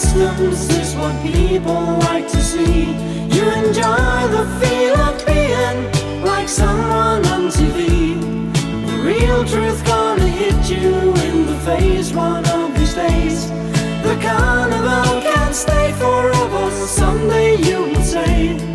customs is what people like to see. You enjoy the feel of being like someone on TV. The real truth gonna hit you in the face one of these days. The carnival can't stay forever, someday you will say